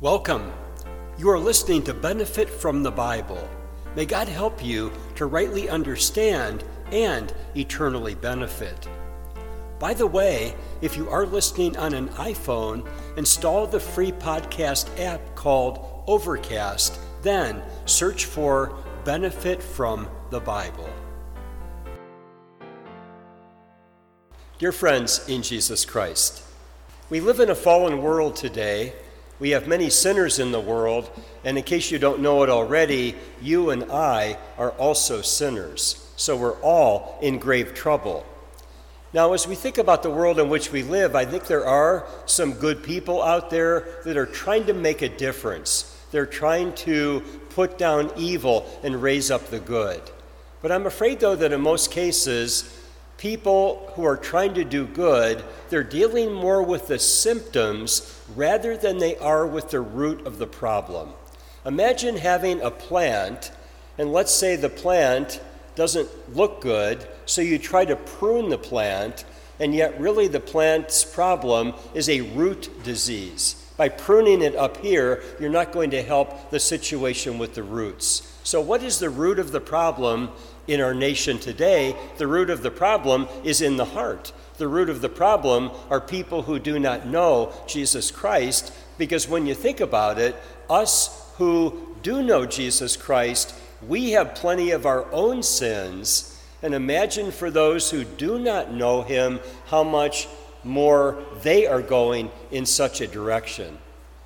Welcome. You are listening to Benefit from the Bible. May God help you to rightly understand and eternally benefit. By the way, if you are listening on an iPhone, install the free podcast app called Overcast, then search for Benefit from the Bible. Dear friends in Jesus Christ, we live in a fallen world today. We have many sinners in the world, and in case you don't know it already, you and I are also sinners. So we're all in grave trouble. Now, as we think about the world in which we live, I think there are some good people out there that are trying to make a difference. They're trying to put down evil and raise up the good. But I'm afraid, though, that in most cases, people who are trying to do good, they're dealing more with the symptoms rather than they are with the root of the problem. Imagine having a plant, and let's say the plant doesn't look good, so you try to prune the plant, and yet really the plant's problem is a root disease. By pruning it up here, you're not going to help the situation with the roots. So what is the root of the problem in our nation today? The root of the problem is in the heart. The root of the problem are people who do not know Jesus Christ, because when you think about it, us who do know Jesus Christ, we have plenty of our own sins, and imagine for those who do not know him how much more they are going in such a direction.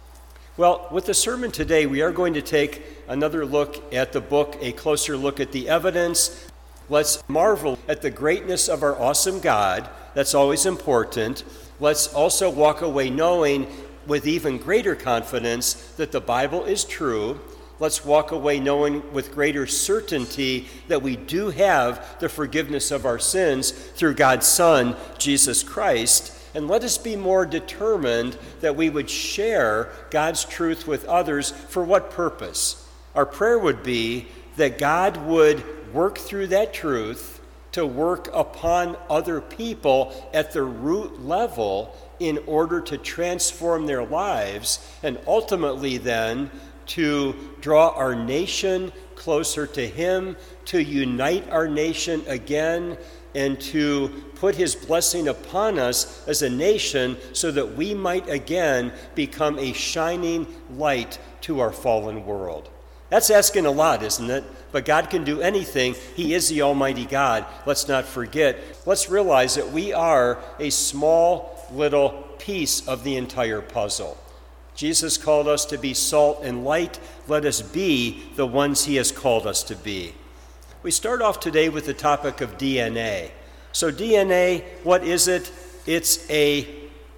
Well, with the sermon today, we are going to take another look at the book, a closer look at the evidence. Let's marvel at the greatness of our awesome God. That's always important. Let's also walk away knowing with even greater confidence that the Bible is true. Let's walk away knowing with greater certainty that we do have the forgiveness of our sins through God's Son, Jesus Christ. And let us be more determined that we would share God's truth with others. For what purpose? Our prayer would be that God would work through that truth to work upon other people at the root level in order to transform their lives, and ultimately then to draw our nation closer to him, to unite our nation again, and to put his blessing upon us as a nation so that we might again become a shining light to our fallen world. That's asking a lot, isn't it? But God can do anything. He is the Almighty God. Let's not forget. Let's realize that we are a small little piece of the entire puzzle. Jesus called us to be salt and light. Let us be the ones he has called us to be. We start off today with the topic of DNA. So DNA, what is it? It's a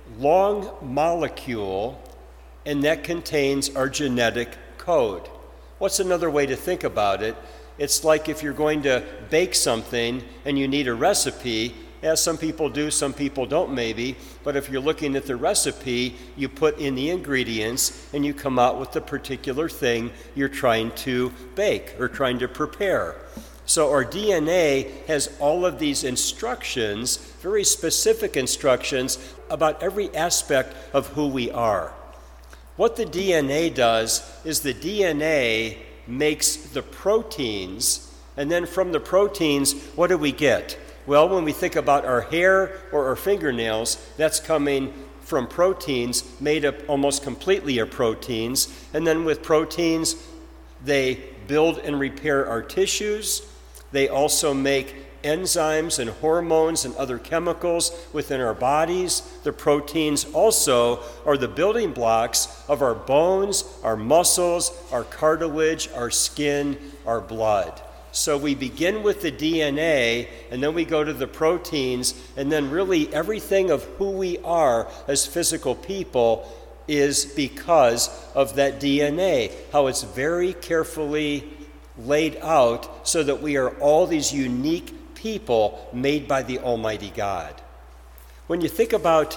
long molecule, and that contains our genetic code. What's another way to think about it? It's like if you're going to bake something and you need a recipe. As some people do, some people don't maybe, but if you're looking at the recipe, you put in the ingredients and you come out with the particular thing you're trying to bake or trying to prepare. So our DNA has all of these instructions, very specific instructions about every aspect of who we are. What the DNA does is the DNA makes the proteins, and then from the proteins, what do we get? Well, when we think about our hair or our fingernails, that's coming from proteins made up almost completely of proteins. And then with proteins, they build and repair our tissues. They also make enzymes and hormones and other chemicals within our bodies. The proteins also are the building blocks of our bones, our muscles, our cartilage, our skin, our blood. So we begin with the DNA, and then we go to the proteins, and then really everything of who we are as physical people is because of that DNA, how it's very carefully laid out so that we are all these unique people made by the Almighty God. When you think about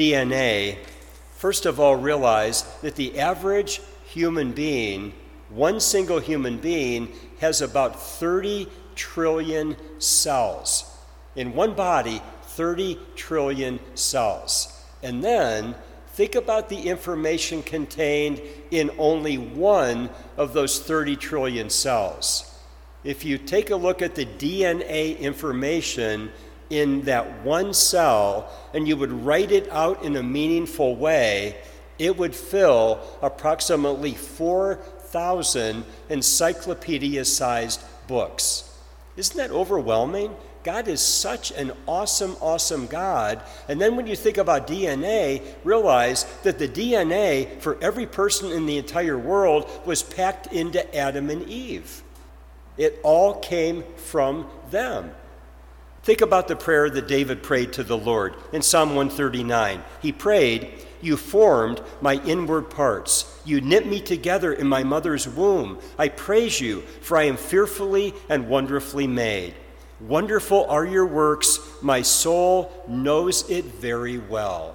DNA, first of all realize that the average human being, one single human being, has about 30 trillion cells. In one body, 30 trillion cells. And then think about the information contained in only one of those 30 trillion cells. If you take a look at the DNA information in that one cell and you would write it out in a meaningful way, it would fill approximately 4,000 encyclopedia-sized books. Isn't that overwhelming? God is such an awesome, awesome God. And then when you think about DNA, realize that the DNA for every person in the entire world was packed into Adam and Eve. It all came from them. Think about the prayer that David prayed to the Lord in Psalm 139. He prayed, "You formed my inward parts. You knit me together in my mother's womb. I praise you, for I am fearfully and wonderfully made. Wonderful are your works. My soul knows it very well."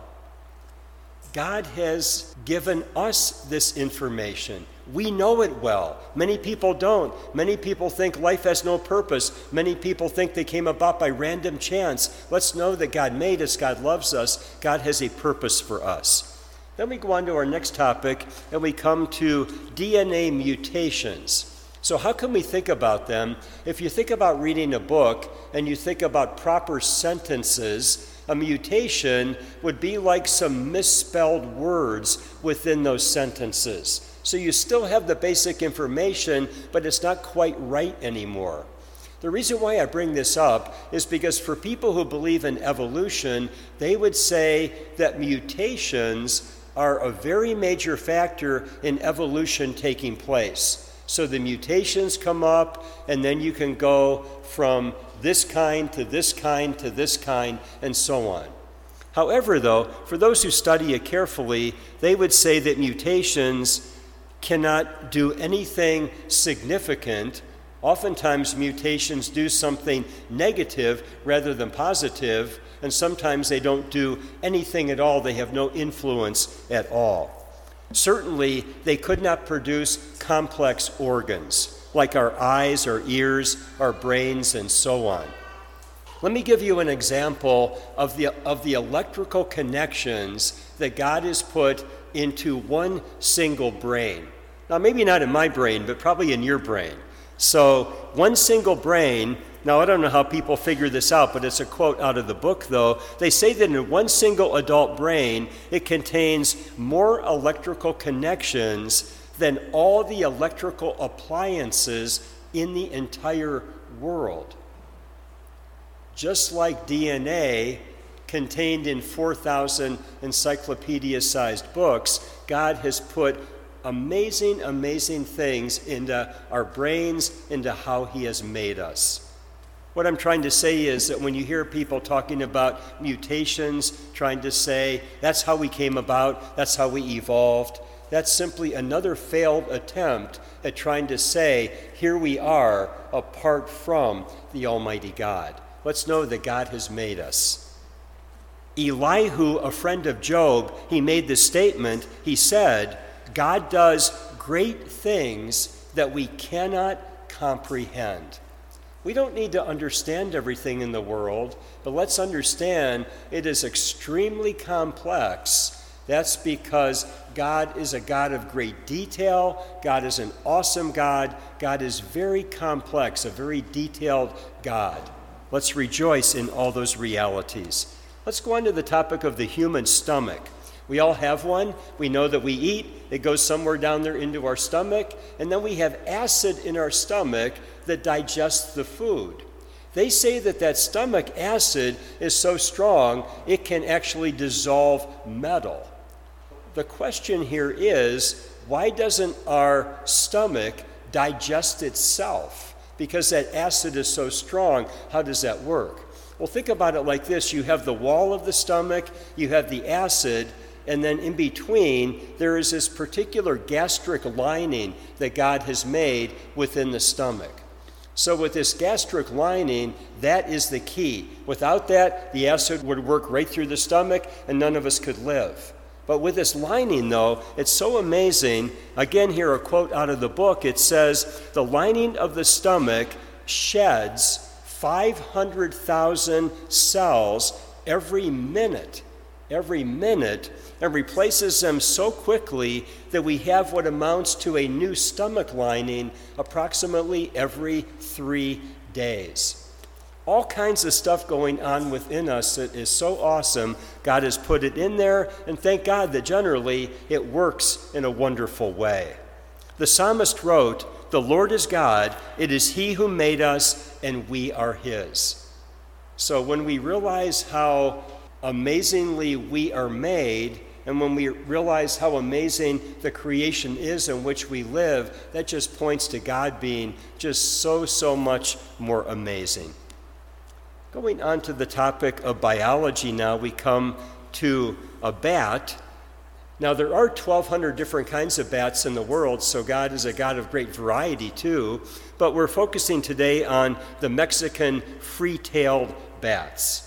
God has given us this information. We know it well. Many people don't. Many people think life has no purpose. Many people think they came about by random chance. Let's know that God made us, God loves us, God has a purpose for us. Then we go on to our next topic, and we come to DNA mutations. So how can we think about them? If you think about reading a book and you think about proper sentences, a mutation would be like some misspelled words within those sentences. So you still have the basic information, but it's not quite right anymore. The reason why I bring this up is because for people who believe in evolution, they would say that mutations are a very major factor in evolution taking place. So the mutations come up, and then you can go from this kind to this kind to this kind, and so on. However, though, for those who study it carefully, they would say that mutations cannot do anything significant. Oftentimes, mutations do something negative rather than positive, and sometimes they don't do anything at all. They have no influence at all. Certainly, they could not produce complex organs like our eyes, our ears, our brains, and so on. Let me give you an example of the electrical connections that God has put into one single brain. Now, maybe not in my brain, but probably in your brain. So, one single brain. Now, I don't know how people figure this out, but it's a quote out of the book, though. They say that in one single adult brain, it contains more electrical connections than all the electrical appliances in the entire world. Just like DNA contained in 4,000 encyclopedia-sized books, God has put amazing, amazing things into our brains, into how He has made us. What I'm trying to say is that when you hear people talking about mutations, trying to say, that's how we came about, that's how we evolved, that's simply another failed attempt at trying to say, here we are apart from the Almighty God. Let's know that God has made us. Elihu, a friend of Job, he made this statement. He said, God does great things that we cannot comprehend. We don't need to understand everything in the world, but let's understand it is extremely complex. That's because God is a God of great detail. God is an awesome God. God is very complex, a very detailed God. Let's rejoice in all those realities. Let's go on to the topic of the human stomach. We all have one. We know that we eat. It goes somewhere down there into our stomach. And then we have acid in our stomach that digests the food. They say that stomach acid is so strong, it can actually dissolve metal. The question here is, why doesn't our stomach digest itself? Because that acid is so strong, how does that work? Well, think about it like this. You have the wall of the stomach, you have the acid, and then in between, there is this particular gastric lining that God has made within the stomach. So with this gastric lining, that is the key. Without that, the acid would work right through the stomach and none of us could live. But with this lining, though, it's so amazing. Again, here a quote out of the book. It says, the lining of the stomach sheds 500,000 cells every minute. every minute and replaces them so quickly that we have what amounts to a new stomach lining approximately every 3 days. All kinds of stuff going on within us that is so awesome. God has put it in there, and thank God that generally it works in a wonderful way. The psalmist wrote, "The Lord is God, it is He who made us, and we are His." So when we realize how amazingly we are made, and when we realize how amazing the creation is in which we live, that just points to God being just so much more amazing. Going on to the topic of biology now, we come to a bat. Now, there are 1,200 different kinds of bats in the world, so God is a God of great variety too, but we're focusing today on the Mexican free-tailed bats.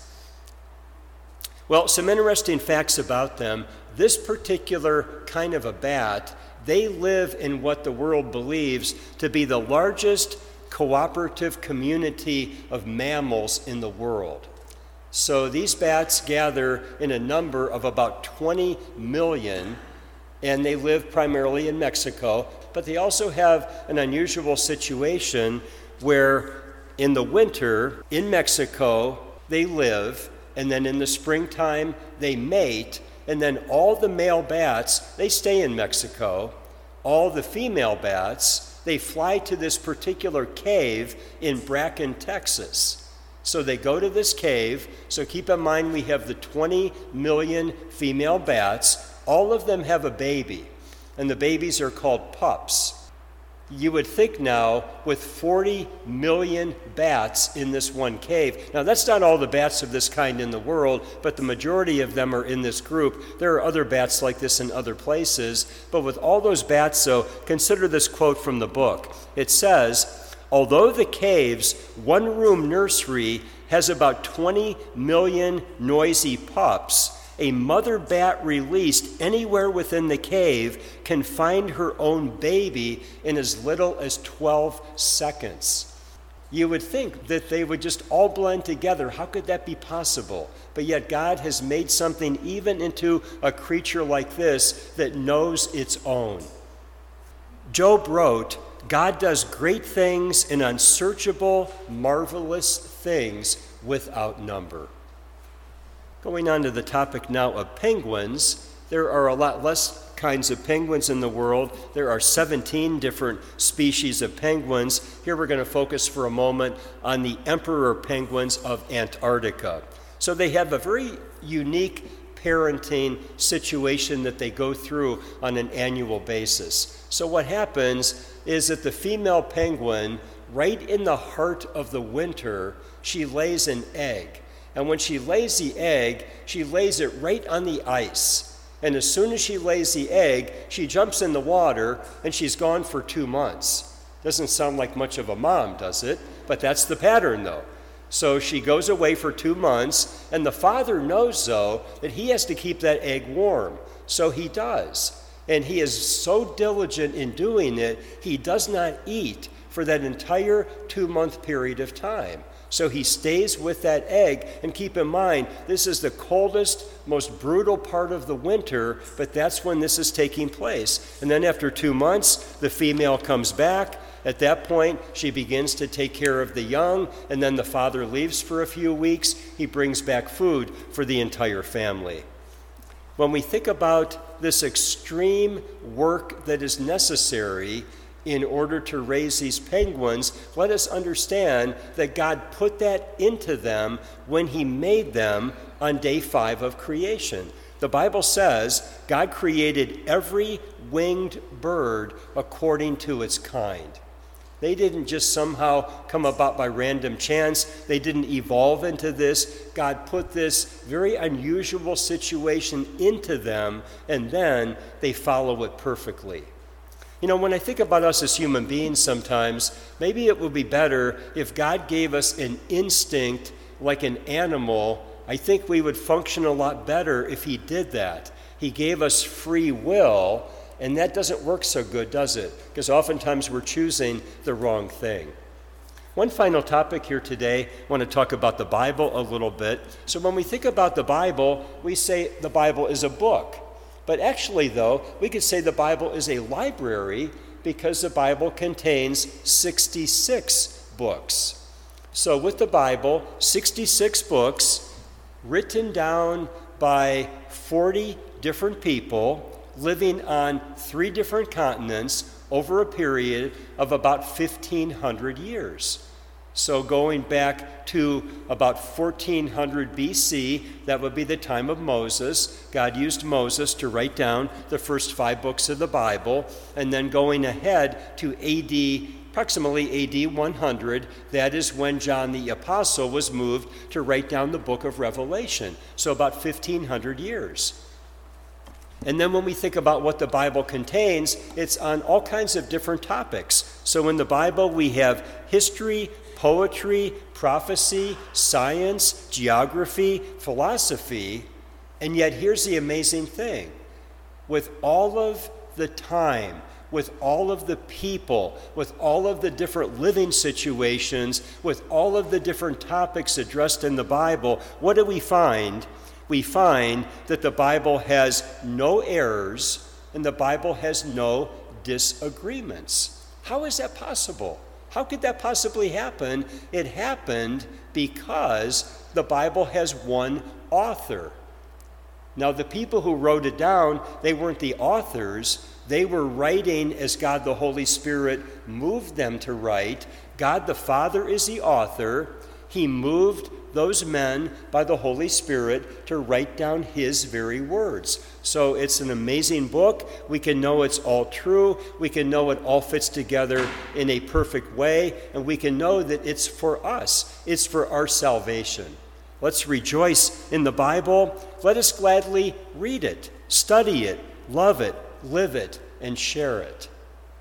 Well, some interesting facts about them. This particular kind of a bat, they live in what the world believes to be the largest cooperative community of mammals in the world. So these bats gather in a number of about 20 million, and they live primarily in Mexico, but they also have an unusual situation where in the winter in Mexico they live, and then in the springtime they mate, and then all the male bats, they stay in Mexico. All the female bats, they fly to this particular cave in Bracken, Texas. So they go to this cave. So keep in mind we have the 20 million female bats. All of them have a baby, and the babies are called pups. You would think now with 40 million bats in this one cave. Now that's not all the bats of this kind in the world, but the majority of them are in this group. There are other bats like this in other places, but with all those bats, so consider this quote from the book. It says, "Although the cave's one-room nursery has about 20 million noisy pups, a mother bat released anywhere within the cave can find her own baby in as little as 12 seconds. You would think that they would just all blend together. How could that be possible? But yet God has made something even into a creature like this that knows its own. Job wrote, "God does great things and unsearchable, marvelous things without number." Going on to the topic now of penguins, there are a lot less kinds of penguins in the world. There are 17 different species of penguins. Here we're going to focus for a moment on the emperor penguins of Antarctica. So they have a very unique parenting situation that they go through on an annual basis. So what happens is that the female penguin, right in the heart of the winter, she lays an egg. And when she lays the egg, she lays it right on the ice. And as soon as she lays the egg, she jumps in the water, and she's gone for 2 months. Doesn't sound like much of a mom, does it? But that's the pattern, though. So she goes away for 2 months, and the father knows, though, that he has to keep that egg warm. So he does. And he is so diligent in doing it, he does not eat for that entire 2-month period of time. So he stays with that egg, and keep in mind, this is the coldest, most brutal part of the winter, but that's when this is taking place. And then after 2 months, the female comes back. At that point, she begins to take care of the young, and then the father leaves for a few weeks. He brings back food for the entire family. When we think about this extreme work that is necessary in order to raise these penguins, let us understand that God put that into them when he made them on day 5 of creation. The Bible says God created every winged bird according to its kind. They didn't just somehow come about by random chance. They didn't evolve into this. God put this very unusual situation into them, and then they follow it perfectly. You know, when I think about us as human beings sometimes, maybe it would be better if God gave us an instinct like an animal. I think we would function a lot better if he did that. He gave us free will, and that doesn't work so good, does it? Because oftentimes we're choosing the wrong thing. One final topic here today, I want to talk about the Bible a little bit. So when we think about the Bible, we say the Bible is a book. But actually, though, we could say the Bible is a library because the Bible contains 66 books. So with the Bible, 66 books written down by 40 different people living on 3 different continents over a period of about 1,500 years. So going back to about 1400 BC, that would be the time of Moses. God used Moses to write down the first 5 books of the Bible, and then going ahead to approximately AD 100, that is when John the Apostle was moved to write down the book of Revelation. So about 1,500 years. And then when we think about what the Bible contains, it's on all kinds of different topics. So in the Bible, we have history, poetry, prophecy, science, geography, philosophy. And yet here's the amazing thing. With all of the time, with all of the people, with all of the different living situations, with all of the different topics addressed in the Bible, what do we find? We find that the Bible has no errors and the Bible has no disagreements. How is that possible? How could that possibly happen? It happened because the Bible has one author. Now, the people who wrote it down, they weren't the authors. They were writing as God the Holy Spirit moved them to write. God the Father is the author. He moved those men by the Holy Spirit to write down his very words. So it's an amazing book. We can know it's all true. We can know it all fits together in a perfect way. And we can know that it's for us. It's for our salvation. Let's rejoice in the Bible. Let us gladly read it, study it, love it, live it, and share it.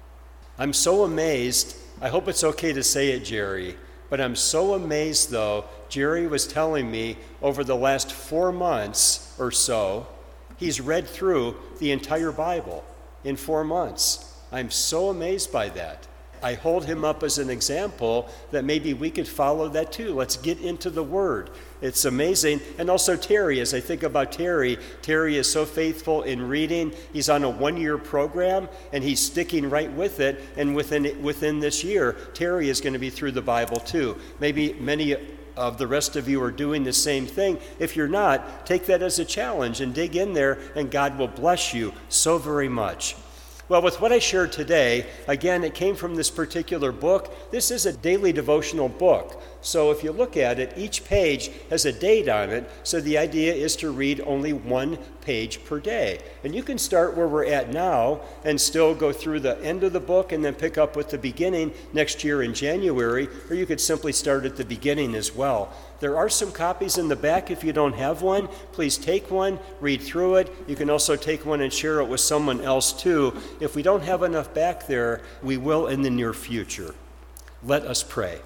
I'm so amazed. I hope it's okay to say it, Jerry. But I'm so amazed, though. Jerry was telling me over the last 4 months or so, he's read through the entire Bible in 4 months. I'm so amazed by that. I hold him up as an example that maybe we could follow that too. Let's get into the Word. It's amazing. And also Terry, as I think about Terry is so faithful in reading. He's on a 1-year program, and he's sticking right with it. And within this year, Terry is going to be through the Bible too. Maybe many of the rest of you are doing the same thing. If you're not, take that as a challenge and dig in there, and God will bless you so very much. Well, with what I shared today, again, it came from this particular book. This is a daily devotional book. So if you look at it, each page has a date on it. So the idea is to read only 1 page per day. And you can start where we're at now and still go through the end of the book and then pick up with the beginning next year in January, or you could simply start at the beginning as well. There are some copies in the back. If you don't have one, please take one, read through it. You can also take one and share it with someone else too. If we don't have enough back there, we will in the near future. Let us pray.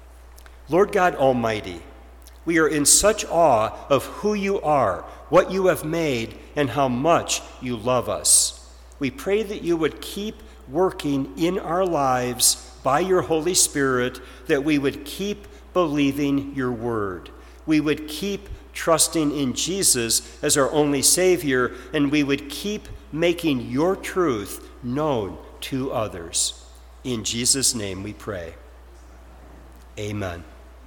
Lord God Almighty, we are in such awe of who you are, what you have made, and how much you love us. We pray that you would keep working in our lives by your Holy Spirit, that we would keep believing your word. We would keep trusting in Jesus as our only Savior, and we would keep making your truth known to others. In Jesus' name we pray. Amen.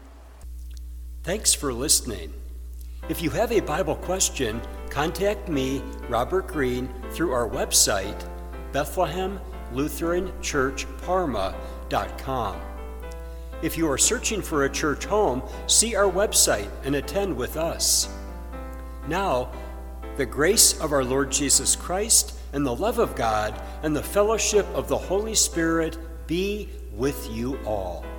Thanks for listening. If you have a Bible question, contact me, Robert Green, through our website, BethlehemLutheranChurchParma.com. If you are searching for a church home, see our website and attend with us. Now, the grace of our Lord Jesus Christ and the love of God and the fellowship of the Holy Spirit be with you all.